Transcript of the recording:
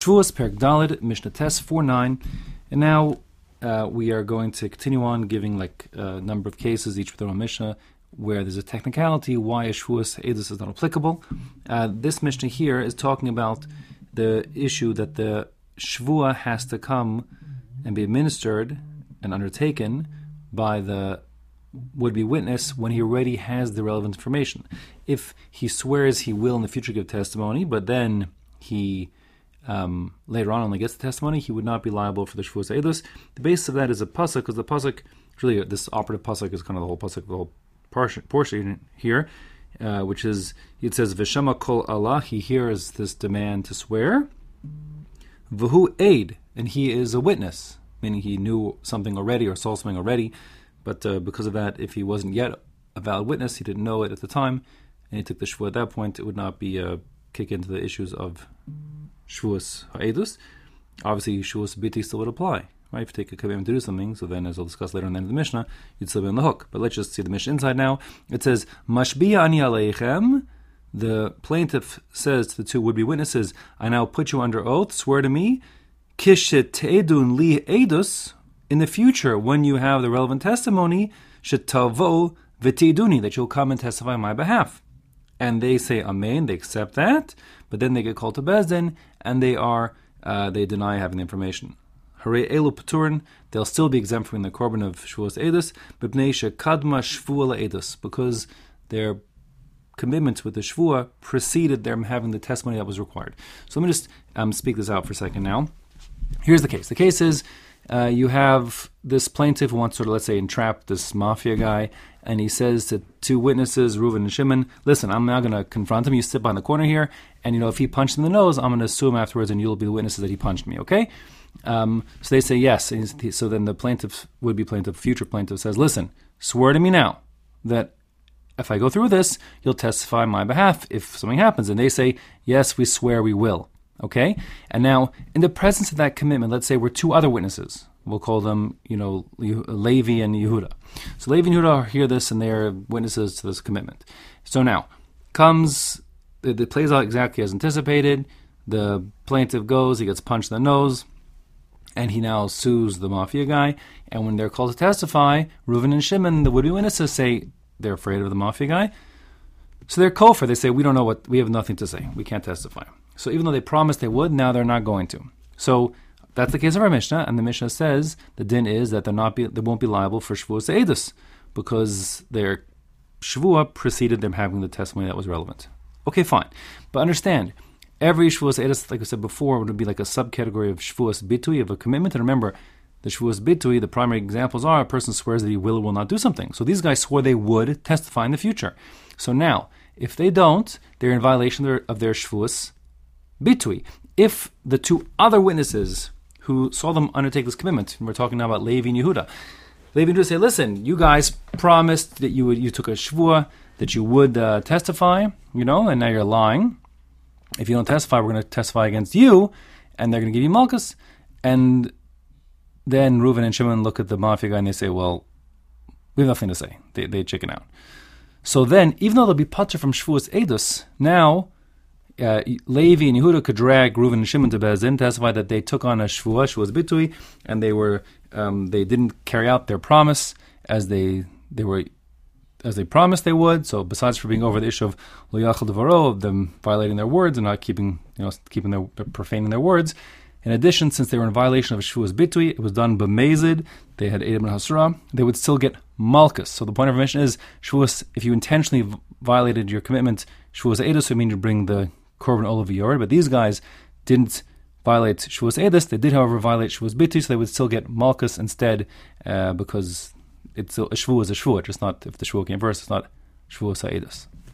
Shavuos, Perek Daled, Mishnah Tes 4.9. And now we are going to continue on giving a number of cases, each with their own Mishnah, where there's a technicality why a Shavuos Edus is not applicable. This Mishnah here is talking about the issue that the Shavua has to come and be administered and undertaken by the would-be witness when he already has the relevant information. If he swears he will in the future give testimony, but then he later on only gets the testimony, he would not be liable for the Shavuos Edus. The basis of that is a pasuk, because the pasuk, really this operative pasuk is kind of the whole pasuk, the whole portion here, which is, it says, V'shama kol Allah, he hears this demand to swear, V'hu aid, and he is a witness, meaning he knew something already or saw something already, but because of that, if he wasn't yet a valid witness, he didn't know it at the time, and he took the Shavuot at that point, it would not be kick into the issues of Shavuos Ha'edus. Obviously, Shavuos Biti still would apply. Right? If you take a commitment to do something, so then, as we'll discuss later in the end of the Mishnah, you'd still be on the hook. But let's just see the Mishnah inside now. It says, Mashbiya ani aleichem. The plaintiff says to the two would-be witnesses, I now put you under oath, swear to me, kishet te'edun li edus, in the future, when you have the relevant testimony, shetavo v'te'eduni, that you'll come and testify on my behalf. And they say amen, they accept that, but then they get called to Beis Din, and they deny having the information. Harei elu paturin, they'll still be exempt from the korban of Shavuos Edus, b'pnei shekadma shvua le'edus, because their commitment with the shvua preceded them having the testimony that was required. So let me just speak this out for a second now. Here's the case. The case is you have this plaintiff who wants to, let's say, entrap this mafia guy, and he says to two witnesses, Reuven and Shimon, listen, I'm now going to confront him. You sit behind the corner here, and if he punched him in the nose, I'm going to sue him afterwards, and you'll be the witnesses that he punched me, okay? So they say yes. And so then the plaintiff, would-be plaintiff, future plaintiff says, listen, swear to me now that if I go through this, you'll testify on my behalf if something happens. And they say, yes, we swear we will. Okay? And now, in the presence of that commitment, let's say we're two other witnesses. We'll call them, Levi and Yehuda. So Levi and Yehuda hear this, and they're witnesses to this commitment. So now, it plays out exactly as anticipated. The plaintiff goes, he gets punched in the nose, and he now sues the mafia guy. And when they're called to testify, Reuven and Shimon, the would-be witnesses, say they're afraid of the mafia guy. So they're kofar. They say, we don't know we have nothing to say. We can't testify. So even though they promised they would, now they're not going to. So that's the case of our Mishnah, and the Mishnah says the din is that they won't be liable for Shavuos Edus, because their Shavua preceded them having the testimony that was relevant. Okay, fine. But understand, every Shavuos Edus, like I said before, would be like a subcategory of Shavuos Bitui, of a commitment. And remember, the Shavuos Bitui, the primary examples are a person swears that he will or will not do something. So these guys swore they would testify in the future. So now, if they don't, they're in violation of their Shavuos Bitui. If the two other witnesses who saw them undertake this commitment, and we're talking now about Levi and Yehuda, Levi and Yehuda say, listen, you guys promised that you took a Shavua, that you would testify, and now you're lying. If you don't testify, we're going to testify against you, and they're going to give you Malchus. And then Reuven and Shimon look at the mafia guy and they say, well, we have nothing to say. They chicken out. So then, even though they'll be patur from Shavuos Edus, now Levi and Yehuda could drag Reuven and Shimon to Beis Din, testify that they took on a Shavuos Bitui, and they didn't carry out their promise as they promised they would. So besides for being over the issue of lo yachal devaro, of them violating their words and not keeping profaning their words, in addition, since they were in violation of a Shavuos Bitui, it was done b'mezid, they had Edom and Hasra, they would still get Malchus. So the point of information is, Shavuos, if you intentionally violated your commitment, Shavuos Edus would mean you bring the korban olav v'yorad, but these guys didn't violate Shavuos Edus. They did, however, violate Shavuos Bitui, so they would still get Malchus instead, because it's a Shavuos is a Shavuot, just not, if the Shavuot came first, it's not Shavuos Edus.